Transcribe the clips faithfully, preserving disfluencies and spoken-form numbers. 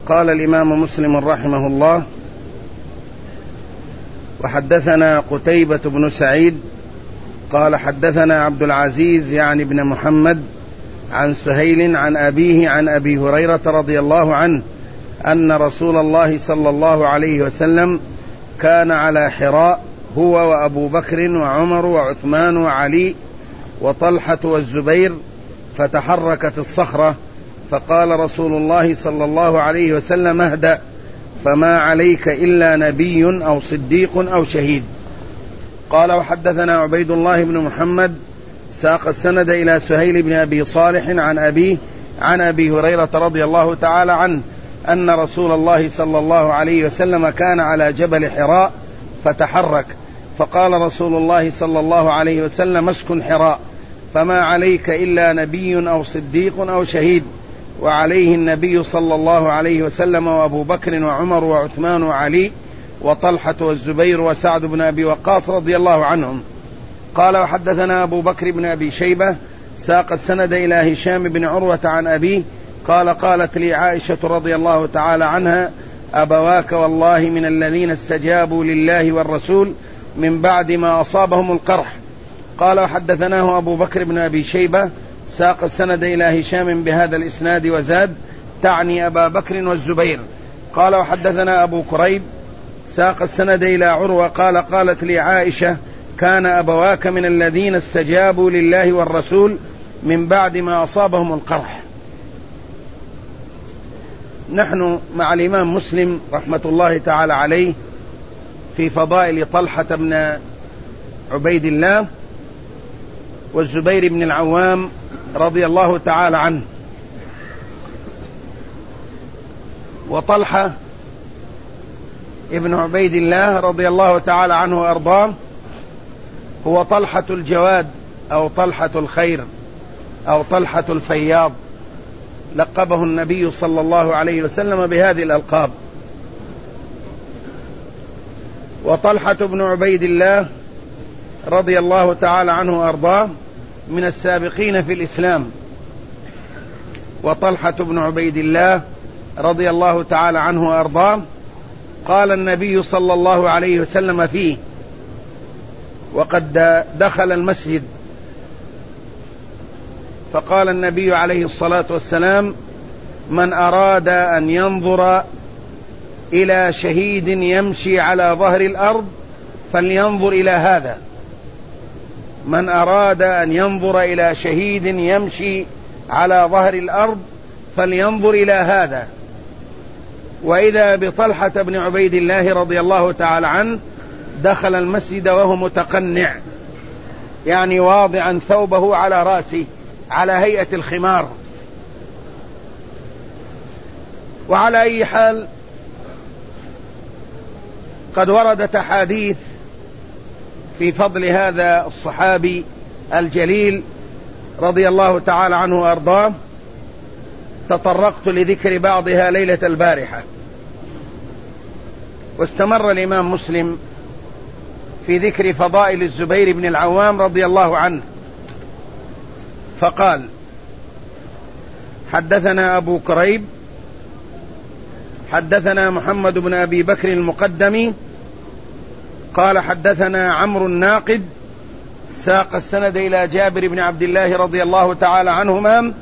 قال الإمام مسلم رحمه الله: وحدثنا قتيبة بن سعيد قال حدثنا عبد العزيز يعني بن محمد عن سهيل عن أبيه عن أبي هريرة رضي الله عنه أن رسول الله صلى الله عليه وسلم كان على حراء هو وأبو بكر وعمر وعثمان وعلي وطلحة والزبير، فتحركت الصخرة، فقال رسول الله صلى الله عليه وسلم: اهدأ، فما عليك إلا نبي أو صديق أو شهيد. قال: وحدثنا عبيد الله بن محمد ساق السند إلى سهيل بن أبي صالح عن أبيه عن أبي هريرة رضي الله تعالى عنه أن رسول الله صلى الله عليه وسلم كان على جبل حراء فتحرك، فقال رسول الله صلى الله عليه وسلم: اسكن حراء، فما عليك إلا نبي أو صديق أو شهيد. وعليه النبي صلى الله عليه وسلم وأبو بكر وعمر وعثمان وعلي وطلحة والزبير وسعد بن أبي وقاص رضي الله عنهم. قال: وحدثنا أبو بكر بن أبي شيبة ساق السند إلى هشام بن عروة عن أبيه قال: قالت لي عائشة رضي الله تعالى عنها: أبواك والله من الذين استجابوا لله والرسول من بعد ما أصابهم القرح. قال: وحدثناه أبو بكر بن أبي شيبة ساق السند إلى هشام بهذا الإسناد وزاد: تعني أبا بكر والزبير. قال: وحدثنا أبو كريب ساق السند إلى عروة قال: قالت لي عائشة: كان أبواك من الذين استجابوا لله والرسول من بعد ما أصابهم القرح. نحن مع الإمام مسلم رحمة الله تعالى عليه في فضائل طلحة بن عبيد الله والزبير بن العوام رضي الله تعالى عنه. وطلحة ابن عبيد الله رضي الله تعالى عنه وأرضاه هو طلحة الجواد أو طلحة الخير أو طلحة الفياض، لقبه النبي صلى الله عليه وسلم بهذه الألقاب. وطلحة بن عبيد الله رضي الله تعالى عنه وأرضاه من السابقين في الإسلام. وطلحة بن عبيد الله رضي الله تعالى عنه وأرضاه قال النبي صلى الله عليه وسلم فيه وقد دخل المسجد، فقال النبي عليه الصلاة والسلام: من أراد أن ينظر إلى شهيد يمشي على ظهر الأرض فلينظر إلى هذا. من أراد أن ينظر إلى شهيد يمشي على ظهر الأرض فلينظر إلى هذا. وإذا بطلحة بن عبيد الله رضي الله تعالى عنه دخل المسجد وهو متقنع، يعني واضعا ثوبه على رأسه على هيئة الخمار. وعلى أي حال قد وردت أحاديث في فضل هذا الصحابي الجليل رضي الله تعالى عنه وأرضاه، تطرقت لذكر بعضها ليلة البارحة. واستمر الإمام مسلم في ذكر فضائل الزبير بن العوام رضي الله عنه، فقال: حدثنا أبو كريب حدثنا محمد بن أبي بكر المقدمي قال: حدثنا عمرو الناقد ساق السند إلى جابر بن عبد الله رضي الله تعالى عنهما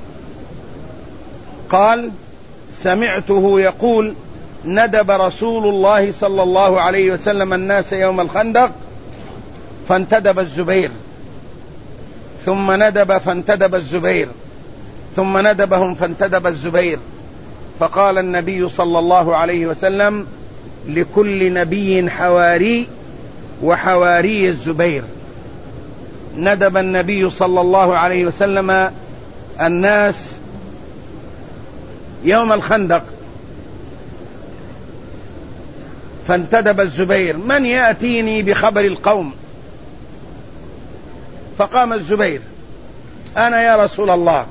قال: سمعته يقول: ندب رسول الله صلى الله عليه وسلم الناس يوم الخندق فانتدب الزبير، ثم ندب فانتدب الزبير، ثم ندبهم فانتدب الزبير، فقال النبي صلى الله عليه وسلم: لكل نبي حواري وحواري الزبير. ندب النبي صلى الله عليه وسلم الناس يوم الخندق فانتدب الزبير: من يأتيني بخبر القوم؟ فقام الزبير: أنا يا رسول الله.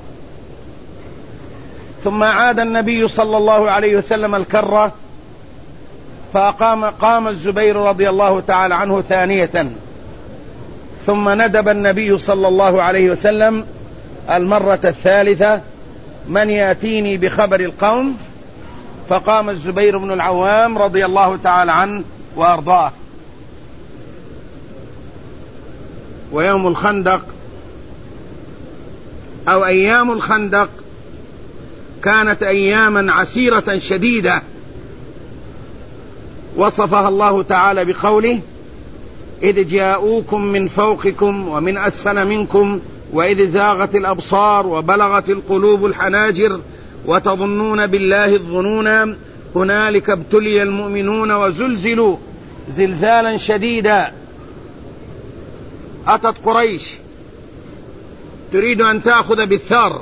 ثم عاد النبي صلى الله عليه وسلم الكرة فقام قام الزبير رضي الله تعالى عنه ثانية، ثم ندب النبي صلى الله عليه وسلم المرة الثالثة: من يأتيني بخبر القوم؟ فقام الزبير بن العوام رضي الله تعالى عنه وأرضاه. ويوم الخندق أو أيام الخندق كانت أياما عسيرة شديدة، وصفها الله تعالى بقوله: إذ جاءوكم من فوقكم ومن أسفل منكم وإذ زاغت الأبصار وبلغت القلوب الحناجر وتظنون بالله الظنون هنالك ابتلي المؤمنون وزلزلوا زلزالا شديدا. أتت قريش تريد أن تأخذ بالثار،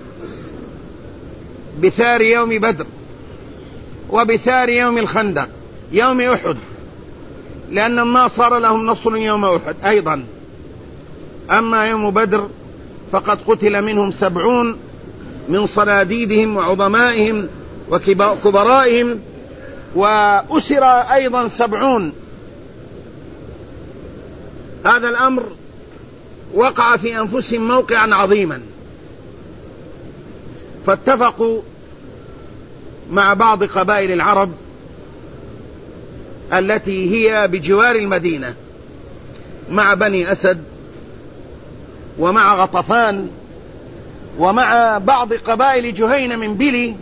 بثار يوم بدر وبثار يوم الخندق يوم أحد، لأن ما صار لهم نصر يوم أحد أيضا. أما يوم بدر فقد قتل منهم سبعون من صناديدهم وعظمائهم وكبرائهم، وأسر أيضا سبعون. هذا الأمر وقع في أنفسهم موقعا عظيما، فاتفقوا مع بعض قبائل العرب التي هي بجوار المدينة، مع بني أسد ومع غطفان ومع بعض قبائل جهينة من بلي،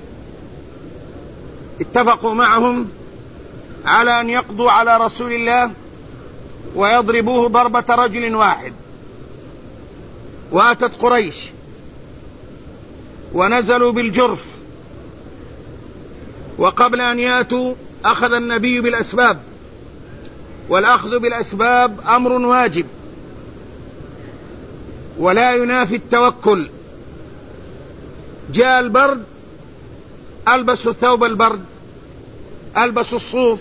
اتفقوا معهم على أن يقضوا على رسول الله ويضربوه ضربة رجل واحد. وأتت قريش ونزلوا بالجرف، وقبل أن يأتوا أخذ النبي بالأسباب، والأخذ بالأسباب أمر واجب ولا ينافي التوكل. جاء البرد، ألبسوا ثوب البرد، ألبسوا الصوف،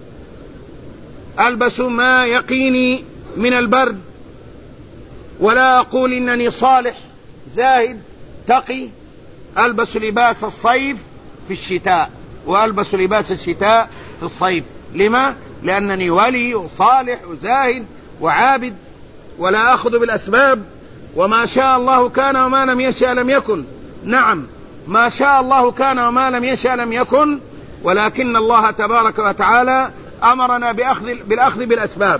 ألبسوا ما يقيني من البرد. ولا أقول إنني صالح زاهد تقي، ألبس لباس الصيف في الشتاء وألبس لباس الشتاء في الصيف. لما؟ لأنني ولي وصالح وزاهد وعابد، ولا أخذ بالأسباب. وما شاء الله كان وما لم يشاء لم يكن. نعم، ما شاء الله كان وما لم يشاء لم يكن، ولكن الله تبارك وتعالى أمرنا بأخذ بالأخذ بالأسباب.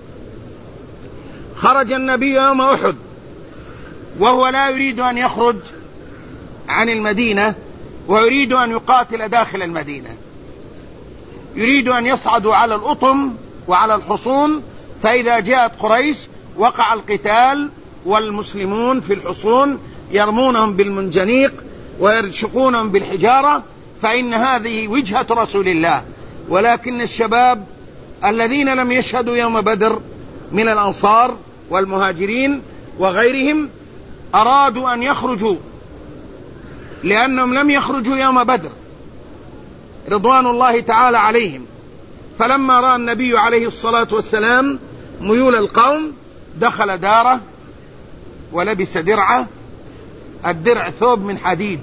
خرج النبي يوم أحد وهو لا يريد أن يخرج عن المدينة، ويريد أن يقاتل داخل المدينة. يريد أن يصعدوا على الأطم وعلى الحصون، فإذا جاءت قريش وقع القتال، والمسلمون في الحصون يرمونهم بالمنجنيق ويرشقونهم بالحجارة، فإن هذه وجهة رسول الله. ولكن الشباب الذين لم يشهدوا يوم بدر من الأنصار والمهاجرين وغيرهم أرادوا أن يخرجوا، لأنهم لم يخرجوا يوم بدر رضوان الله تعالى عليهم. فلما رأى النبي عليه الصلاة والسلام ميول القوم دخل داره ولبس درعه. الدرع ثوب من حديد،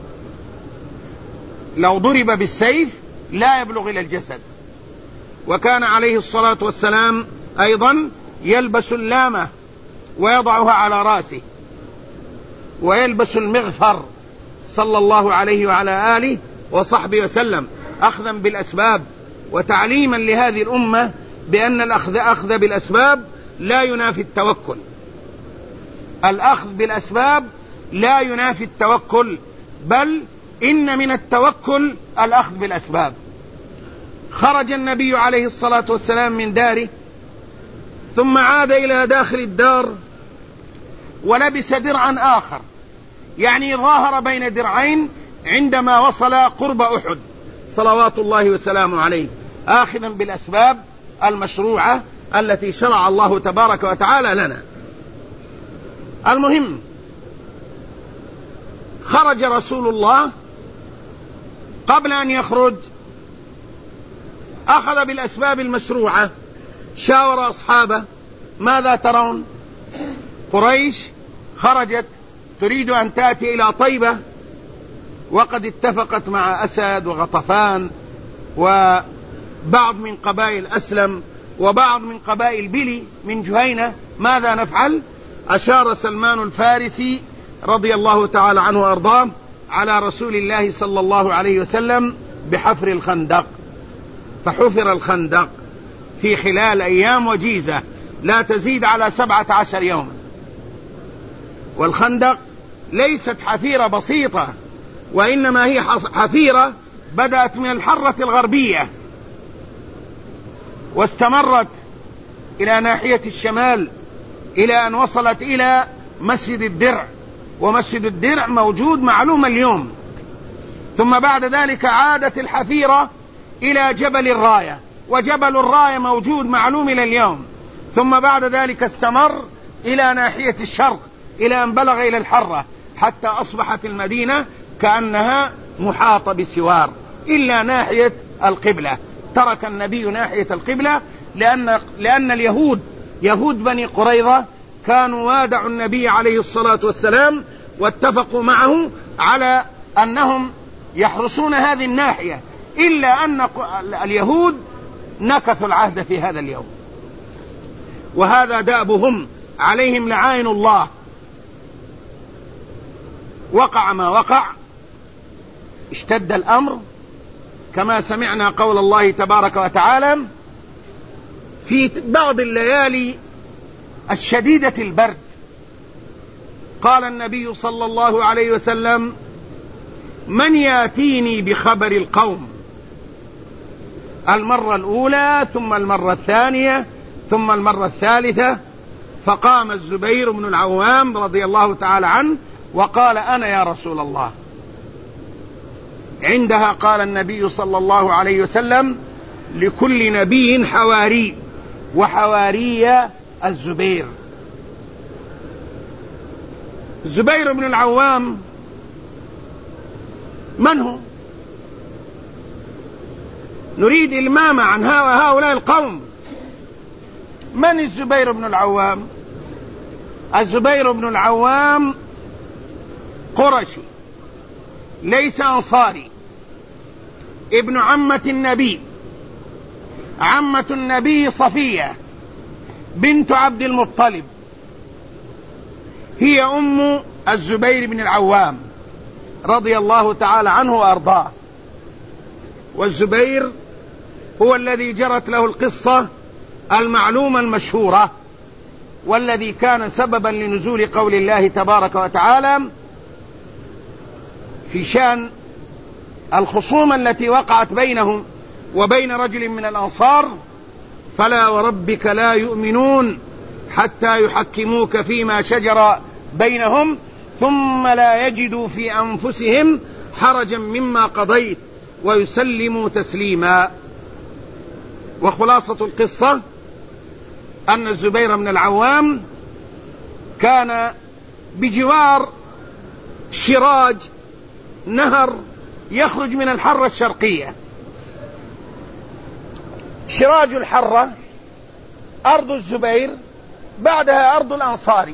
لو ضرب بالسيف لا يبلغ إلى الجسد. وكان عليه الصلاة والسلام أيضا يلبس اللامة ويضعها على رأسه، ويلبس المغفر صلى الله عليه وعلى آله وصحبه وسلم، أخذا بالأسباب وتعليما لهذه الأمة بأن الأخذ أخذ بالأسباب لا ينافي التوكل. الأخذ بالأسباب لا ينافي التوكل، بل إن من التوكل الأخذ بالأسباب. خرج النبي عليه الصلاة والسلام من داره، ثم عاد إلى داخل الدار ولبس درعا آخر، يعني ظاهر بين درعين عندما وصل قرب أحد صلوات الله وسلامه عليه، آخذا بالأسباب المشروعة التي شرع الله تبارك وتعالى لنا. المهم، خرج رسول الله. قبل أن يخرج أخذ بالأسباب المشروعة، شاور أصحابه: ماذا ترون؟ قريش خرجت تريد أن تأتي إلى طيبة، وقد اتفقت مع أسد وغطفان وبعض من قبائل أسلم وبعض من قبائل بلي من جهينة. ماذا نفعل؟ أشار سلمان الفارسي رضي الله تعالى عنه وأرضاه على رسول الله صلى الله عليه وسلم بحفر الخندق، فحفر الخندق في خلال أيام وجيزة لا تزيد على سبعة عشر يوما. والخندق ليست حفيرة بسيطة، وإنما هي حفيرة بدأت من الحرة الغربية واستمرت إلى ناحية الشمال إلى أن وصلت إلى مسجد الدرع، ومسجد الدرع موجود معلوم اليوم. ثم بعد ذلك عادت الحفيرة إلى جبل الراية، وجبل الراية موجود معلوم إلى اليوم. ثم بعد ذلك استمر إلى ناحية الشرق إلى أن بلغ إلى الحرة، حتى أصبحت المدينة كأنها محاطة بسوار إلا ناحية القبلة. ترك النبي ناحية القبلة لأن, لأن اليهود يهود بني قريظة كانوا وادعوا النبي عليه الصلاة والسلام واتفقوا معه على أنهم يحرسون هذه الناحية، إلا أن اليهود نكثوا العهد في هذا اليوم، وهذا دأبهم عليهم لعائن الله. وقع ما وقع، اشتد الأمر كما سمعنا قول الله تبارك وتعالى في بعض الليالي الشديدة البرد. قال النبي صلى الله عليه وسلم: من ياتيني بخبر القوم؟ المرة الأولى، ثم المرة الثانية، ثم المرة الثالثة. فقام الزبير بن العوام رضي الله تعالى عنه وقال: أنا يا رسول الله. عندها قال النبي صلى الله عليه وسلم: لكل نبي حواري، وحواري الزبير. الزبير بن العوام من هو؟ نريد إلمام عن هؤلاء القوم. من الزبير بن العوام؟ الزبير بن العوام قرشي، ليس أنصاري، ابن عمة النبي، عمة النبي صفية بنت عبد المطلب، هي أم الزبير بن العوام رضي الله تعالى عنه وأرضاه. والزبير هو الذي جرت له القصة المعلومة المشهورة، والذي كان سببا لنزول قول الله تبارك وتعالى في شأن الخصومة التي وقعت بينهم وبين رجل من الأنصار: فلا وربك لا يؤمنون حتى يحكموك فيما شجر بينهم ثم لا يجدوا في أنفسهم حرجا مما قضيت ويسلموا تسليما. وخلاصة القصة أن الزبير بن العوام كان بجوار شراج نهر يخرج من الحرة الشرقية. شراج الحرة أرض الزبير، بعدها أرض الأنصاري.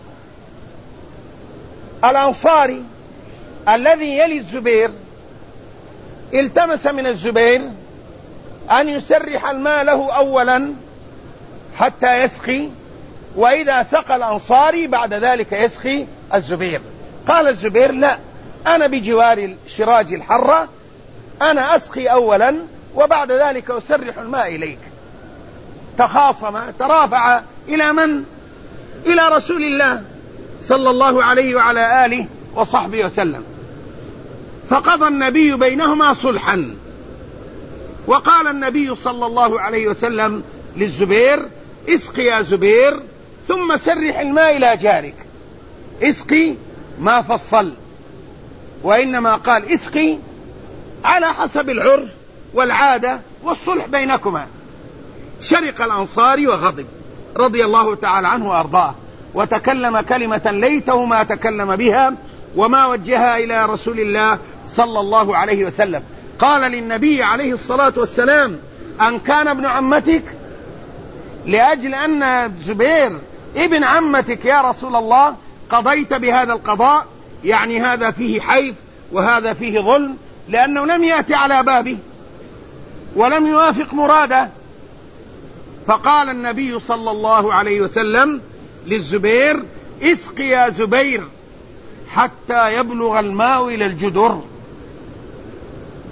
الأنصاري الذي يلي الزبير التمس من الزبير أن يسرح الماء له أولا حتى يسقي، وإذا سقى الأنصاري بعد ذلك يسقي الزبير. قال الزبير: لا، أنا بجوار شراج الحرة، أنا أسقي أولا وبعد ذلك أسرح الماء إليك. تخاصم، ترافع إلى من؟ إلى رسول الله صلى الله عليه وعلى آله وصحبه وسلم. فقضى النبي بينهما صلحا، وقال النبي صلى الله عليه وسلم للزبير: اسقي يا زبير ثم سرح الماء إلى جارك. اسقي ما فصل، وإنما قال اسقي على حسب العرف والعادة والصلح بينكما. شرق الأنصاري وغضب رضي الله تعالى عنه وأرضاه، وتكلم كلمة ليته ما تكلم بها وما وجهها إلى رسول الله صلى الله عليه وسلم. قال للنبي عليه الصلاة والسلام: أن كان ابن عمتك؟ لأجل أن زبير ابن عمتك يا رسول الله قضيت بهذا القضاء؟ يعني هذا فيه حيف وهذا فيه ظلم، لأنه لم يأتي على بابه ولم يوافق مراده. فقال النبي صلى الله عليه وسلم للزبير: اسق يا زبير حتى يبلغ الماء إلى الجدر،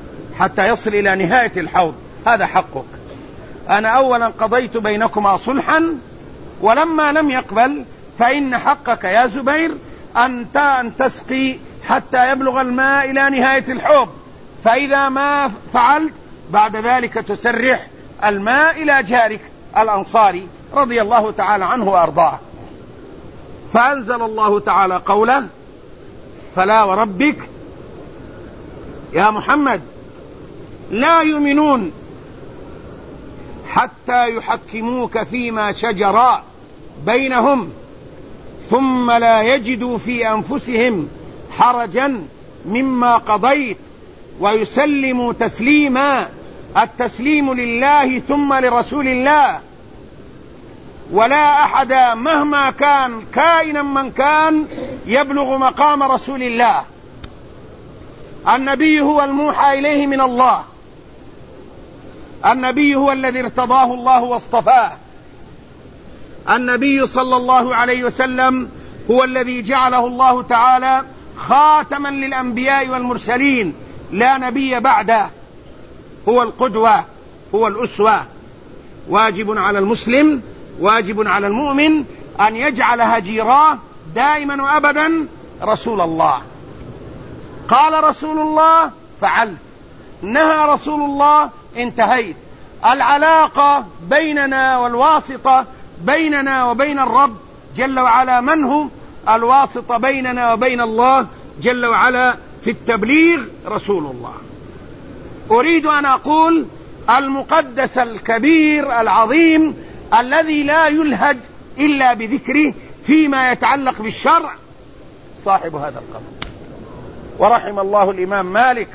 حتى يصل إلى نهاية الحوض، هذا حقك. أنا أولا قضيت بينكما صلحا، ولما لم يقبل فإن حقك يا زبير أن تسقي حتى يبلغ الماء إلى نهاية الحوض، فإذا ما فعلت بعد ذلك تسرح الماء إلى جارك الأنصاري رضي الله تعالى عنه وأرضاه. فأنزل الله تعالى قوله: فلا وربك يا محمد لا يؤمنون حتى يحكموك فيما شجر بينهم ثم لا يجدوا في أنفسهم حرجا مما قضيت ويسلموا تسليما. التسليم لله ثم لرسول الله، ولا أحد مهما كان كائنا من كان يبلغ مقام رسول الله. النبي هو الموحى إليه من الله، النبي هو الذي ارتضاه الله واصطفاه، النبي صلى الله عليه وسلم هو الذي جعله الله تعالى خاتما للأنبياء والمرسلين، لا نبي بعده، هو القدوة، هو الأسوة. واجب على المسلم، واجب على المؤمن أن يجعل هجيراه دائما وأبدا رسول الله. قال رسول الله فعلت، نهى رسول الله انتهيت. العلاقة بيننا والواسطة بيننا وبين الرب جل وعلا من هو؟ الواسطة بيننا وبين الله جل وعلا في التبليغ رسول الله. أريد أن أقول المقدس الكبير العظيم الذي لا يلهج إلا بذكره فيما يتعلق بالشرع صاحب هذا القبر. ورحم الله الإمام مالك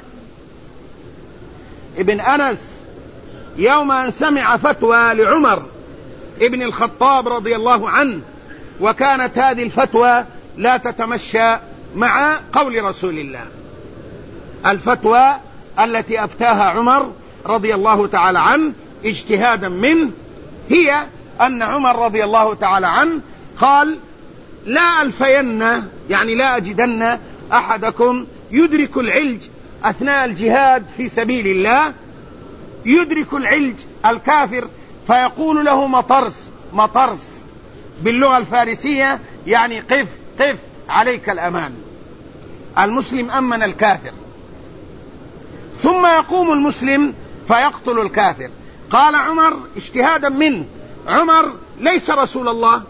ابن أنس يوم أن سمع فتوى لعمر ابن الخطاب رضي الله عنه، وكانت هذه الفتوى لا تتمشى مع قول رسول الله. الفتوى التي أفتاها عمر رضي الله تعالى عنه اجتهادا منه هي أن عمر رضي الله تعالى عنه قال: لا ألفين، يعني لا أجدن أحدكم يدرك العلج أثناء الجهاد في سبيل الله، يدرك العلج الكافر فيقول له مطرس، مطرس باللغة الفارسية يعني قف قف عليك الأمان. المسلم أمن الكافر، ثم يقوم المسلم فيقتل الكافر. قال عمر اجتهادا منه، عمر ليس رسول الله،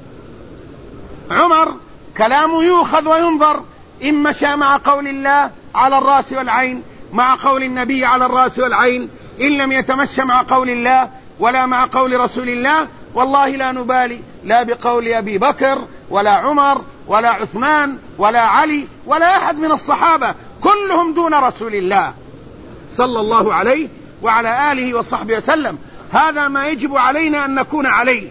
عمر كلامه يؤخذ وينظر، إن مشى مع قول الله على الرأس والعين، مع قول النبي على الرأس والعين، إن لم يتمشى مع قول الله ولا مع قول رسول الله والله لا نبالي لا بقول أبي بكر ولا عمر ولا عثمان ولا علي ولا أحد من الصحابة، كلهم دون رسول الله صلى الله عليه وعلى آله وصحبه وسلم. هذا ما يجب علينا أن نكون عليه.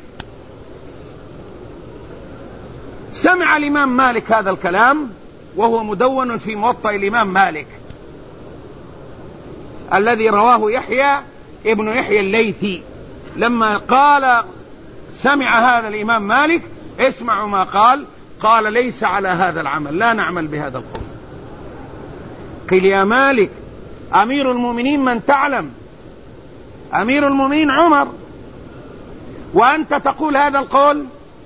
سمع الإمام مالك هذا الكلام وهو مدون في موطأ الإمام مالك الذي رواه يحيى ابن يحيى الليثي. لما قال سمع هذا الإمام مالك اسمعوا ما قال، قال: ليس على هذا العمل، لا نعمل بهذا القول. قيل: يا مالك أمير المؤمنين من تعلم؟ أمير المؤمنين عمر، وأنت تقول هذا القول؟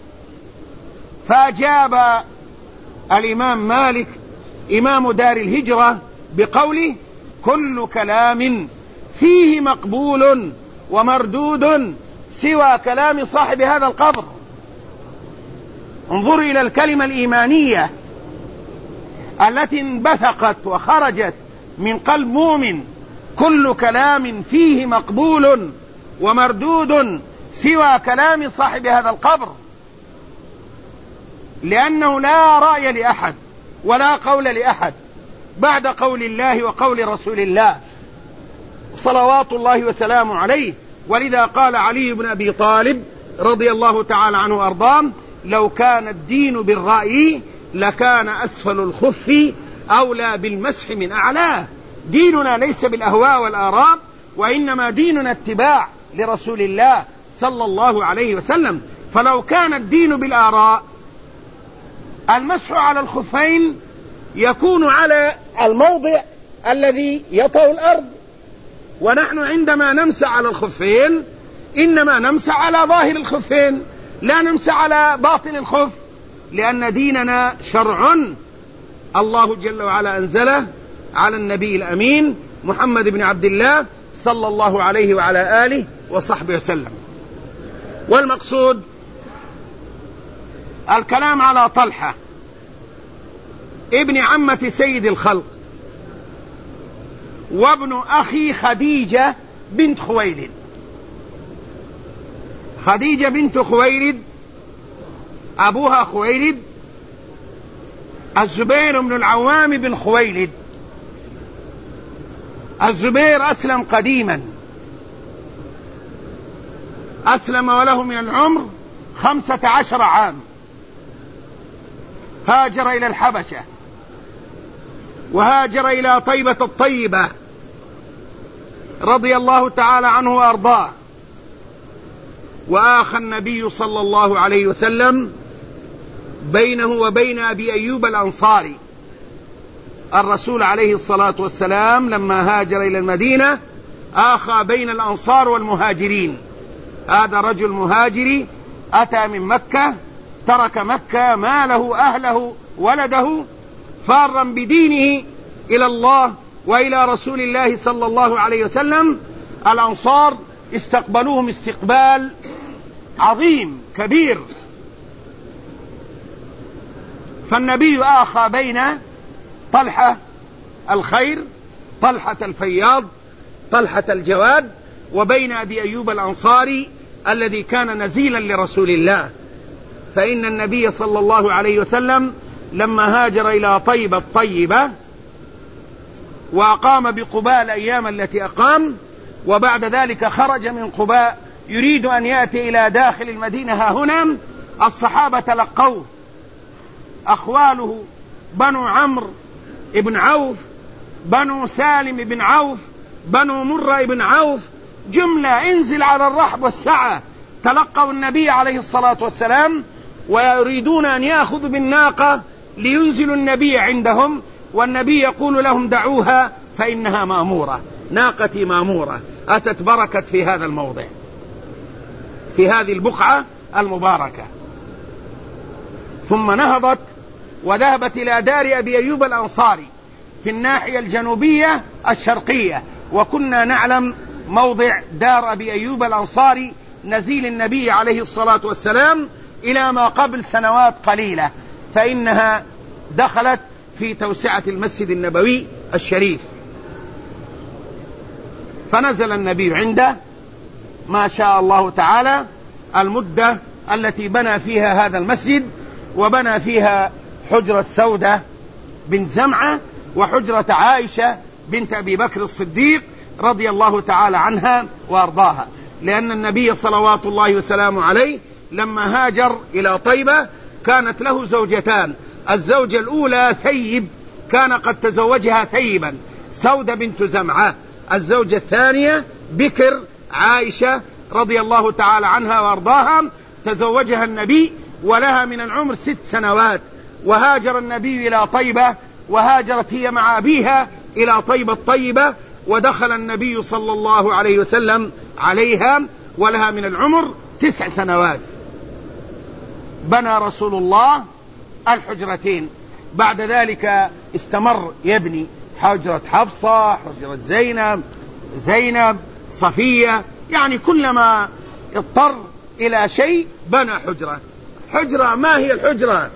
فأجاب الإمام مالك إمام دار الهجرة بقوله: كل كلام فيه مقبول ومردود سوى كلام صاحب هذا القبر. انظروا إلى الكلمة الإيمانية التي انبثقت وخرجت من قلب مؤمن: كل كلام فيه مقبول ومردود سوى كلام صاحب هذا القبر، لأنه لا رأي لأحد ولا قول لأحد بعد قول الله وقول رسول الله صلوات الله وسلامه عليه. ولذا قال علي بن أبي طالب رضي الله تعالى عنه وأرضاه: لو كان الدين بالرأي لكان أسفل الخف أولى بالمسح من أعلاه. ديننا ليس بالأهواء والآراء، وإنما ديننا اتباع لرسول الله صلى الله عليه وسلم. فلو كان الدين بالآراء المسح على الخفين يكون على الموضع الذي يطأ الأرض، ونحن عندما نمسح على الخفين إنما نمسح على ظاهر الخفين، لا نمسح على باطن الخف، لأن ديننا شرع الله جل وعلا أنزله على النبي الأمين محمد بن عبد الله صلى الله عليه وعلى آله وصحبه وسلم. والمقصود الكلام على طلحة ابن عمة سيد الخلق وابن أخي خديجة بنت خويلد. خديجة بنت خويلد أبوها خويلد، الزبير بن العوام بن خويلد. الزبير أسلم قديما، أسلم وله من العمر خمسة عشر عام، هاجر إلى الحبشة وهاجر إلى طيبة الطيبة رضي الله تعالى عنه وأرضاه. وآخى النبي صلى الله عليه وسلم بينه وبين أبي أيوب الأنصاري. الرسول عليه الصلاة والسلام لما هاجر إلى المدينة آخى بين الأنصار والمهاجرين. هذا رجل مهاجري أتى من مكة، ترك مكة، ماله، أهله، ولده، فارا بدينه إلى الله وإلى رسول الله صلى الله عليه وسلم. الأنصار استقبلوهم استقبال عظيم كبير، فالنبي آخى بين طلحة الخير، طلحة الفياض، طلحة الجواد، وبين أبي أيوب الأنصاري الذي كان نزيلا لرسول الله. فإن النبي صلى الله عليه وسلم لما هاجر إلى طيبة الطيبة وأقام بقباء الأيام التي أقام، وبعد ذلك خرج من قباء يريد أن يأتي إلى داخل المدينة. ها هنا الصحابة تلقوه، أخواله بنو عمرو بن عوف، بنو سالم بن عوف، بنو مرة بن عوف، جملة انزل على الرحب والسعة، تلقوا النبي عليه الصلاة والسلام ويريدون أن يأخذوا بالناقة لينزلوا النبي عندهم، والنبي يقول لهم دعوها فإنها مأمورة، ناقتي مأمورة، أتت بركت في هذا الموضع، في هذه البقعة المباركة. ثم نهضت وذهبت إلى دار أبي أيوب الأنصاري في الناحية الجنوبية الشرقية، وكنا نعلم موضع دار أبي أيوب الأنصاري نزيل النبي عليه الصلاة والسلام إلى ما قبل سنوات قليلة، فإنها دخلت في توسعة المسجد النبوي الشريف. فنزل النبي عنده ما شاء الله تعالى المدة التي بنى فيها هذا المسجد، وبنى فيها حجرة سودة بنت زمعة وحجرة عائشة بنت أبي بكر الصديق رضي الله تعالى عنها وأرضاها، لأن النبي صلوات الله وسلامه عليه لما هاجر إلى طيبة كانت له زوجتان. الزوجة الأولى ثيب، كان قد تزوجها ثيبا، سودة بنت زمعة. الزوجة الثانية بكر، عائشة رضي الله تعالى عنها وأرضاها، تزوجها النبي ولها من العمر ست سنوات. وهاجر النبي إلى طيبة، وهاجرت هي مع أبيها إلى طيبة الطيبة، ودخل النبي صلى الله عليه وسلم عليها ولها من العمر تسع سنوات. بنى رسول الله الحجرتين. بعد ذلك استمر يبني حجرة حفصة، حجرة زينب، زينب، صفية، يعني كلما اضطر إلى شيء بنى حجرة. حجرة ما هي الحجرة؟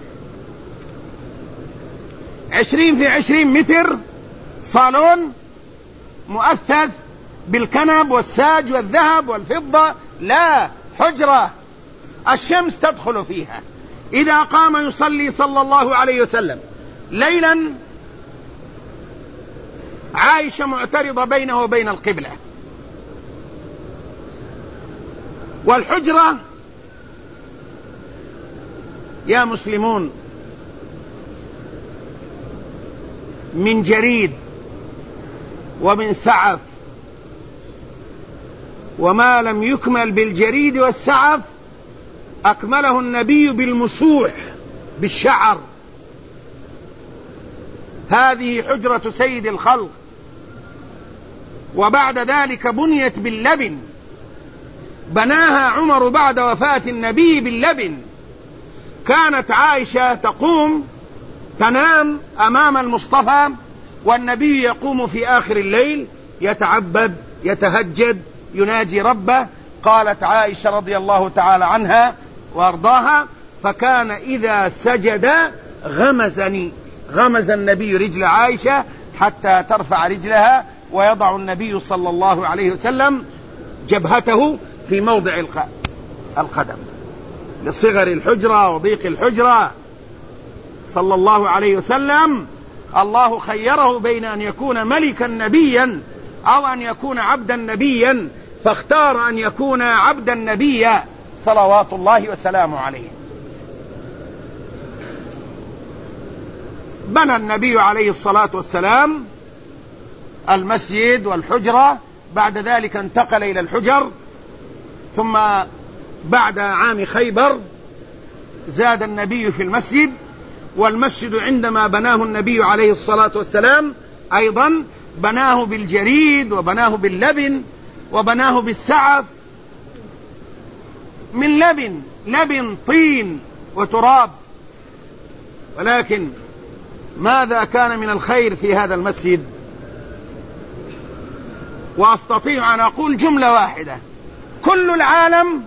عشرين في عشرين متر، صالون مؤثث بالكنب والساج والذهب والفضة، لا، حجرة الشمس تدخل فيها. إذا قام يصلي صلى الله عليه وسلم ليلا عائشة معترضة بينه وبين القبلة. والحجرة يا مسلمون من جريد ومن سعف، وما لم يكمل بالجريد والسعف أكمله النبي بالمسوح بالشعر. هذه حجرة سيد الخلق وبعد ذلك بنيت باللبن، بناها عمر بعد وفاة النبي باللبن. كانت عائشة تقوم تنام أمام المصطفى، والنبي يقوم في آخر الليل يتعبد يتهجد يناجي ربه. قالت عائشة رضي الله تعالى عنها وارضاها: فكان إذا سجد غمزني، غمز النبي رجل عائشة حتى ترفع رجلها، ويضع النبي صلى الله عليه وسلم جبهته في موضع القدم لصغر الحجرة وضيق الحجرة صلى الله عليه وسلم. الله خيره بين أن يكون ملكا نبيا أو أن يكون عبدا نبيا، فاختار أن يكون عبدا نبيا صلوات الله وسلامه عليه. بنى النبي عليه الصلاة والسلام المسجد والحجرة، بعد ذلك انتقل إلى الحجر، ثم بعد عام خيبر زاد النبي في المسجد. والمسجد عندما بناه النبي عليه الصلاة والسلام أيضا بناه بالجريد، وبناه باللبن، وبناه بالسعف، من لبن لبن طين وتراب. ولكن ماذا كان من الخير في هذا المسجد؟ وأستطيع أن أقول جملة واحدة: كل العالم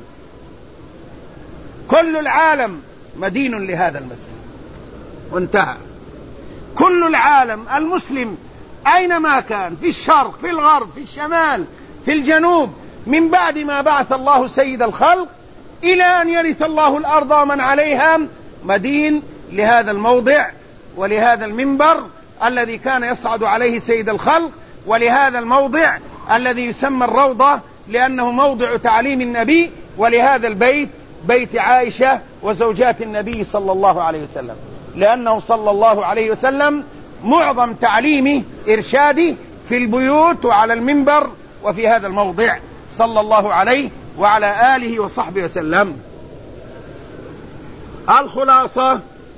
كل العالم مدين لهذا المسجد، وانتهى. كل العالم المسلم أينما كان، في الشرق في الغرب في الشمال في الجنوب، من بعد ما بعث الله سيد الخلق إلى أن يرث الله الأرض ومن عليها، مدين لهذا الموضع ولهذا المنبر الذي كان يصعد عليه سيد الخلق، ولهذا الموضع الذي يسمى الروضة لأنه موضع تعليم النبي، ولهذا البيت بيت عائشة وزوجات النبي صلى الله عليه وسلم، لأنه صلى الله عليه وسلم معظم تعليمه إرشادي في البيوت وعلى المنبر وفي هذا الموضع صلى الله عليه وعلى آله وصحبه وسلم. الخلاصة: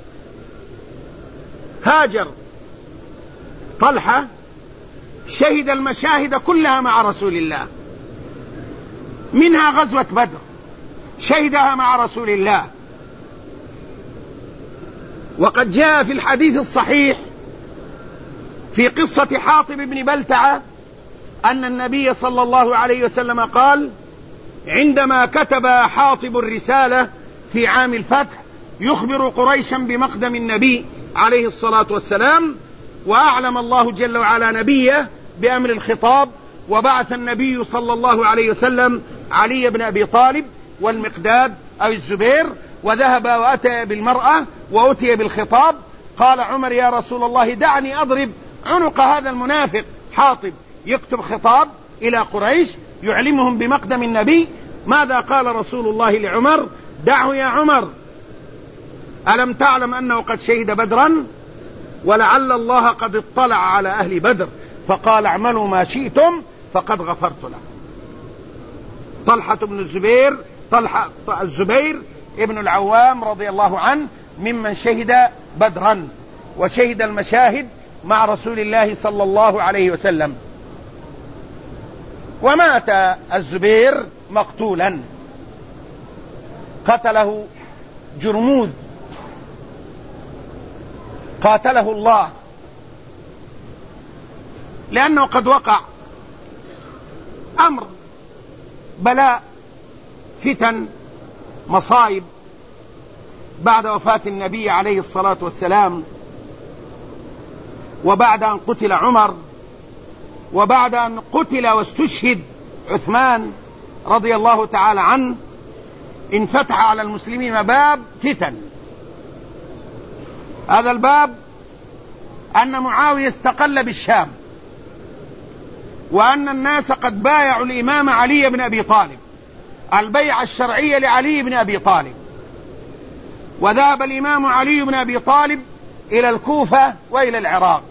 هاجر طلحة شهد المشاهد كلها مع رسول الله، منها غزوة بدر شهدها مع رسول الله. وقد جاء في الحديث الصحيح في قصة حاطب بن بلتعة أن النبي صلى الله عليه وسلم قال: عندما كتب حاطب الرسالة في عام الفتح يخبر قريشا بمقدم النبي عليه الصلاة والسلام، وأعلم الله جل وعلا نبيه بأمر الخطاب، وبعث النبي صلى الله عليه وسلم علي بن أبي طالب والمقداد أو الزبير، وذهب وأتى بالمرأة وأتي بالخطاب. قال عمر: يا رسول الله دعني أضرب عنق هذا المنافق حاطب، يكتب خطاب إلى قريش يعلمهم بمقدم النبي. ماذا قال رسول الله لعمر؟ دعه يا عمر، ألم تعلم أنه قد شهد بدرا، ولعل الله قد اطلع على أهل بدر فقال اعملوا ما شئتم فقد غفرت له. طلحة بن الزبير طلحة الزبير ابن العوام رضي الله عنه ممن شهد بدرا وشهد المشاهد مع رسول الله صلى الله عليه وسلم. ومات الزبير مقتولا، قتله جرمود، قاتله الله، لأنه قد وقع أمر بلاء فتن مصائب بعد وفاة النبي عليه الصلاة والسلام، وبعد أن قتل عمر، وبعد أن قتل واستشهد عثمان رضي الله تعالى عنه، انفتح على المسلمين باب فتن. هذا الباب أن معاوية استقل بالشام، وأن الناس قد بايعوا الإمام علي بن أبي طالب البيعة الشرعية لعلي بن أبي طالب، وذهب الإمام علي بن أبي طالب إلى الكوفة وإلى العراق.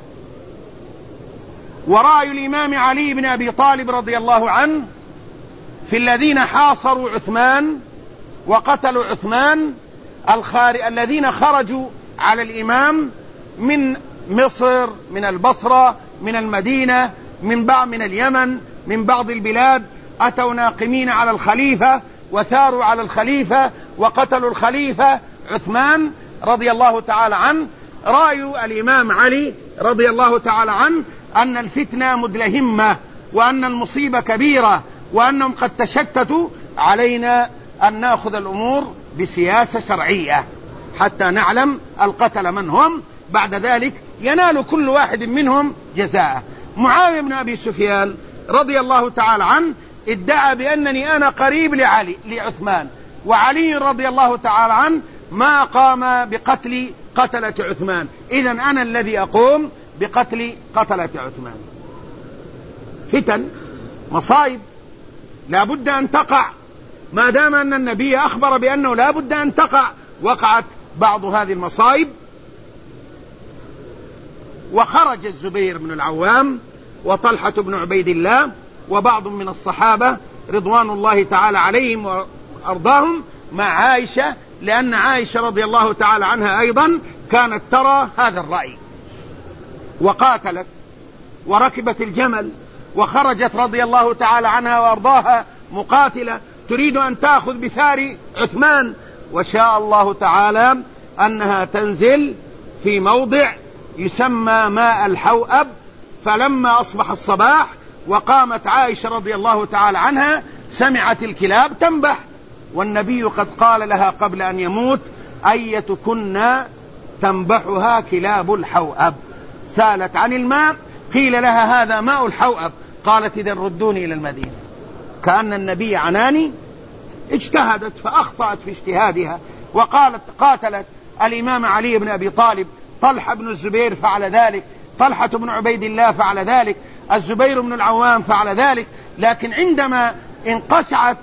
ورأي الإمام علي بن أبي طالب رضي الله عنه في الذين حاصروا عثمان وقتلوا عثمان الخار... الذين خرجوا على الإمام من مصر، من البصرة، من المدينة، من بعض من اليمن من بعض البلاد أتوا ناقمين على الخليفة وثاروا على الخليفة وقتلوا الخليفة عثمان رضي الله تعالى عنه. رأي الإمام علي رضي الله تعالى عنه أن الفتنة مدلهمة وأن المصيبة كبيرة وأنهم قد تشتتوا، علينا أن نأخذ الأمور بسياسة شرعية حتى نعلم القتل من هم، بعد ذلك ينال كل واحد منهم جزاءه. معاوية بن أبي سفيان رضي الله تعالى عنه ادعى بأنني أنا قريب لعلي لعثمان، وعلي رضي الله تعالى عنه ما قام بقتل قتلة عثمان، إذن أنا الذي أقوم بقتل قتلة عثمان. فتن مصائب لا بد أن تقع، ما دام أن النبي أخبر بأنه لا بد أن تقع، وقعت بعض هذه المصائب. وخرج الزبير بن العوام وطلحة بن عبيد الله وبعض من الصحابة رضوان الله تعالى عليهم وأرضاهم مع عائشة، لأن عائشة رضي الله تعالى عنها أيضا كانت ترى هذا الرأي، وقاتلت وركبت الجمل وخرجت رضي الله تعالى عنها وأرضاها مقاتلة تريد أن تأخذ بثار عثمان، وشاء الله تعالى أنها تنزل في موضع يسمى ماء الحوأب. فلما أصبح الصباح وقامت عائشة رضي الله تعالى عنها سمعت الكلاب تنبح، والنبي قد قال لها قبل أن يموت: أيتكن تنبحها كلاب الحوأب. سالت عن الماء، قيل لها هذا ماء الحوأب، قالت: إذا ردوني إلى المدينة. كأن النبي عناني، اجتهدت فأخطأت في اجتهادها وقالت قاتلت الإمام علي بن أبي طالب، طلحة بن الزبير فعل ذلك، طلحة بن عبيد الله فعل ذلك، الزبير بن العوام فعل ذلك. لكن عندما انقشعت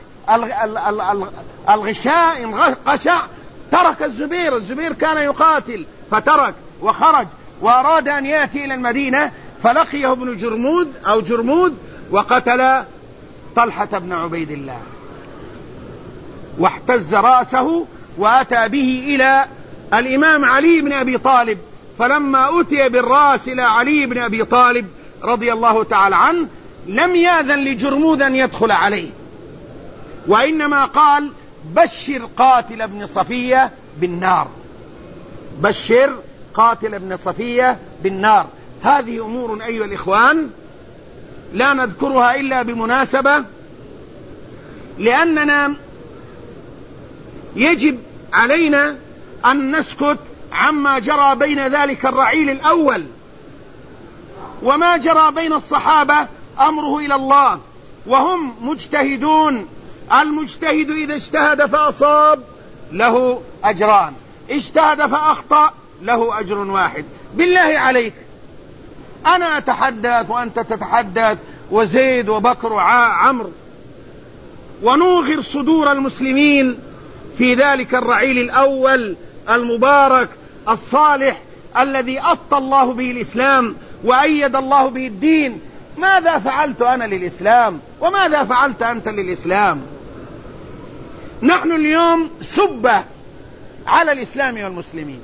الغشاء انقشع ترك الزبير، الزبير كان يقاتل فترك وخرج وأراد أن يأتي إلى المدينة، فلقيه ابن جرمود أو جرمود وقتل طلحة بن عبيد الله واحتز رأسه وأتى به إلى الإمام علي بن أبي طالب. فلما أتي بالرأس إلى علي بن أبي طالب رضي الله تعالى عنه لم يأذن لجرمود أن يدخل عليه، وإنما قال: بشر قاتل ابن صفية بالنار، بشر قاتل ابن صفية بالنار. هذه أمور أيها الإخوان لا نذكرها إلا بمناسبة، لأننا يجب علينا أن نسكت عما جرى بين ذلك الرعيل الأول، وما جرى بين الصحابة أمره إلى الله، وهم مجتهدون. المجتهد إذا اجتهد فأصاب له أجران، اجتهد فأخطأ له أجر واحد. بالله عليك، أنا أتحدث وأنت تتحدث وزيد وبكر وعمر، ونوغر صدور المسلمين في ذلك الرعيل الأول المبارك الصالح الذي أطى الله به الإسلام وأيد الله به الدين. ماذا فعلت أنا للإسلام وماذا فعلت أنت للإسلام؟ نحن اليوم سبة على الإسلام والمسلمين.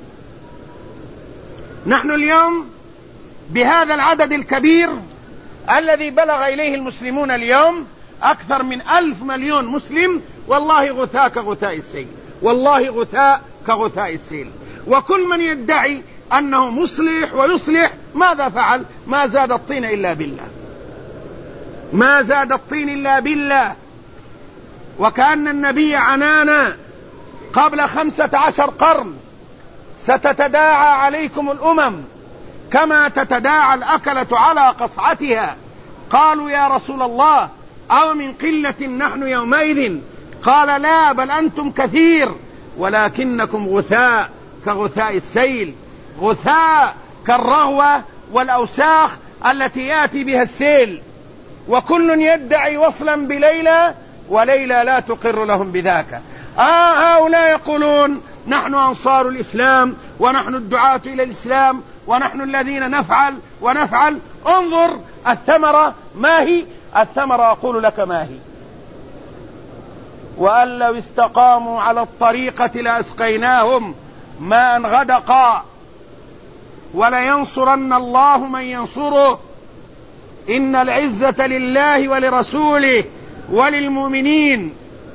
نحن اليوم بهذا العدد الكبير الذي بلغ إليه المسلمون اليوم أكثر من ألف مليون مسلم، والله غثاء كغثاء السيل، والله غثاء كغثاء السيل. وكل من يدعي أنه مصلح ويصلح ماذا فعل؟ ما زاد الطين إلا بالله، ما زاد الطين إلا بالله. وكأن النبي عنانا قبل خمسة عشر قرن: ستتداعى عليكم الأمم كما تتداعى الأكلة على قصعتها. قالوا: يا رسول الله، أو من قلة نحن يومئذ؟ قال: لا، بل أنتم كثير ولكنكم غثاء كغثاء السيل، غثاء كالرغوة والأوساخ التي يأتي بها السيل. وكل يدعي وصلا بليلى وليلى لا تقر لهم بذاك. آه هؤلاء يقولون: نحن أنصار الإسلام ونحن الدعاة إلى الإسلام ونحن الذين نفعل ونفعل. انظر الثمرة ما هي، الثمرة أقول لك ما هي: وأن لو استقاموا على الطريقة لأسقيناهم ماء غدقا ولينصرن الله من ينصره إن العزة لله ولرسوله وللمؤمنين.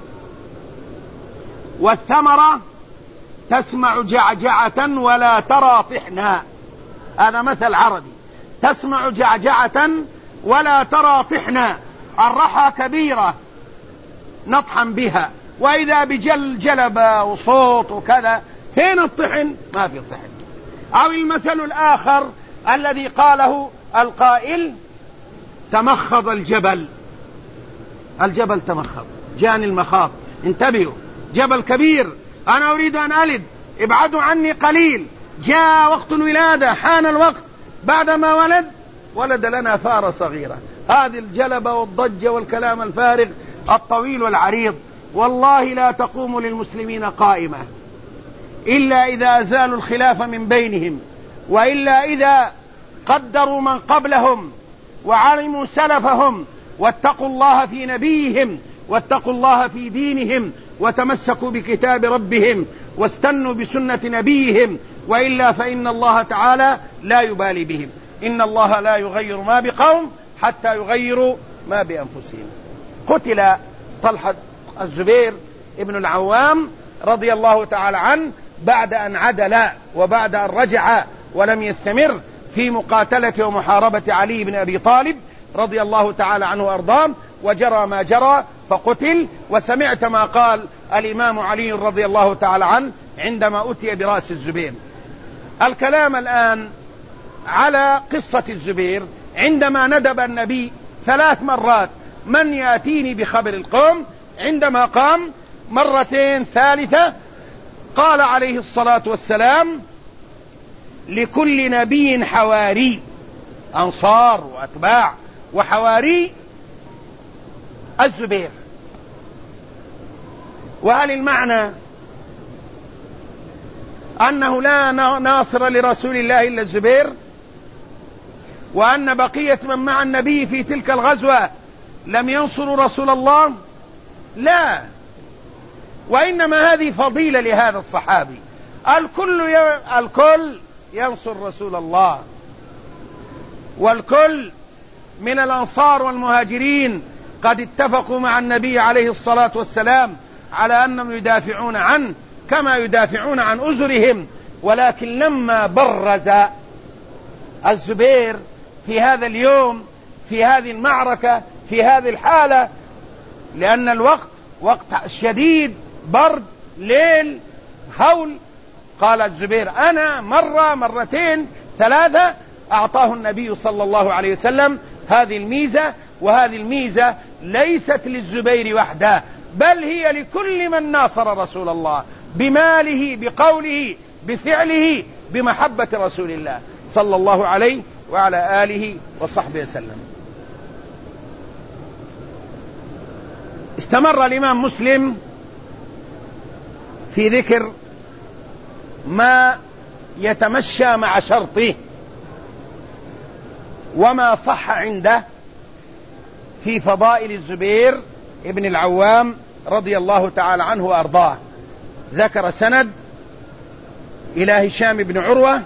والثمرة تسمع جعجعة ولا ترى طحنا، هذا مثل عربي، تسمع جعجعة ولا ترى طحنا، الرحى كبيرة نطحن بها، وإذا بجل جلبة وصوت وكذا، فين الطحن؟ ما في طحن. أو المثل الآخر الذي قاله القائل: تمخض الجبل، الجبل تمخض، جاني المخاض، انتبهوا، جبل كبير، أنا أريد أن ألد، ابعدوا عني قليل، جاء وقت الولادة، حان الوقت، بعدما ولد ولد لنا فارة صغيرة. هذه الجلبة والضجة والكلام الفارغ الطويل والعريض والله لا تقوم للمسلمين قائمة إلا إذا أزالوا الخلاف من بينهم، وإلا إذا قدروا من قبلهم وعلموا سلفهم واتقوا الله في نبيهم واتقوا الله في دينهم وتمسكوا بكتاب ربهم واستنوا بسنة نبيهم، وإلا فإن الله تعالى لا يبالي بهم. إن الله لا يغير ما بقوم حتى يغيروا ما بأنفسهم. قتل طلحة الزبير ابن العوام رضي الله تعالى عنه بعد أن عدل وبعد أن رجع ولم يستمر في مقاتلة ومحاربة علي بن أبي طالب رضي الله تعالى عنه وأرضاه، وجرى ما جرى فقتل. وسمعت ما قال الإمام علي رضي الله تعالى عنه عندما أتي برأس الزبير. الكلام الآن على قصة الزبير. عندما ندب النبي ثلاث مرات من يأتيني بخبر القوم، عندما قام مرتين ثالثة قال عليه الصلاة والسلام: لكل نبي حواري، أنصار وأتباع، وحواري الزبير. وهل المعنى أنه لا ناصر لرسول الله إلا الزبير، وأن بقية من مع النبي في تلك الغزوة لم ينصروا رسول الله؟ لا، وإنما هذه فضيلة لهذا الصحابي. الكل ي... الكل ينصر رسول الله، والكل من الأنصار والمهاجرين قد اتفقوا مع النبي عليه الصلاة والسلام على أنهم يدافعون عنه كما يدافعون عن أزرهم. ولكن لما برز الزبير في هذا اليوم في هذه المعركة في هذه الحالة، لأن الوقت وقت شديد، برد، ليل، هول، قال الزبير: أنا مرة مرتين ثلاثة. أعطاه النبي صلى الله عليه وسلم هذه الميزة، وهذه الميزة ليست للزبير وحده، بل هي لكل من ناصر رسول الله بماله، بقوله، بفعله، بمحبة رسول الله صلى الله عليه وعلى آله وصحبه وسلم. استمر الإمام مسلم في ذكر ما يتمشى مع شرطه وما صح عنده في فضائل الزبير ابن العوام رضي الله تعالى عنه وأرضاه. ذكر سند إلى هشام بن عروة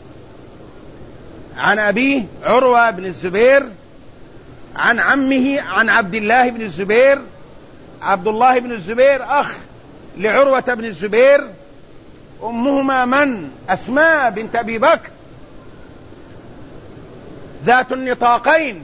عن أبيه عروة بن الزبير عن عمه عن عبد الله بن الزبير. عبد الله بن الزبير أخ لعروة بن الزبير، أمهما من؟ أسماء بنت أبي بكر ذات النطاقين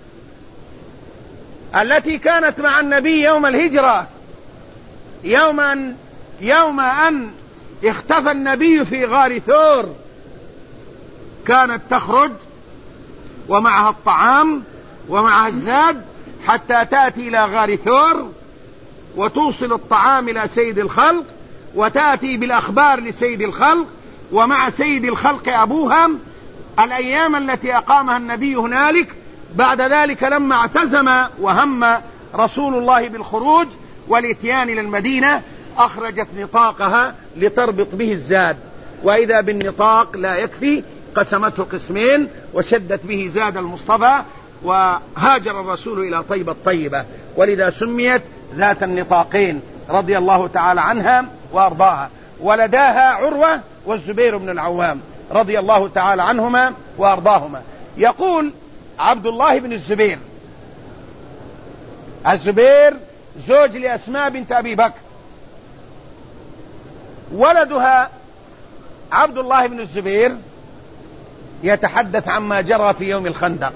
التي كانت مع النبي يوم الهجرة، يوم أن, يوم أن اختفى النبي في غار ثور، كانت تخرج ومعها الطعام ومعها الزاد حتى تأتي إلى غار ثور وتوصل الطعام إلى سيد الخلق وتأتي بالأخبار لسيد الخلق، ومع سيد الخلق أبوها الأيام التي أقامها النبي هنالك. بعد ذلك لما اعتزم وهم رسول الله بالخروج والاتيان إلى المدينة أخرجت نطاقها لتربط به الزاد، وإذا بالنطاق لا يكفي قسمته قسمين وشدت به زاد المصطفى، وهاجر الرسول إلى طيبة الطيبة، ولذا سميت ذات النطاقين رضي الله تعالى عنها وأرضاها. ولداها عروة والزبير بن العوام رضي الله تعالى عنهما وأرضاهما. يقول عبد الله بن الزبير. الزبير زوج لأسماء بنت أبي بكر، ولدها عبد الله بن الزبير يتحدث عما جرى في يوم الخندق،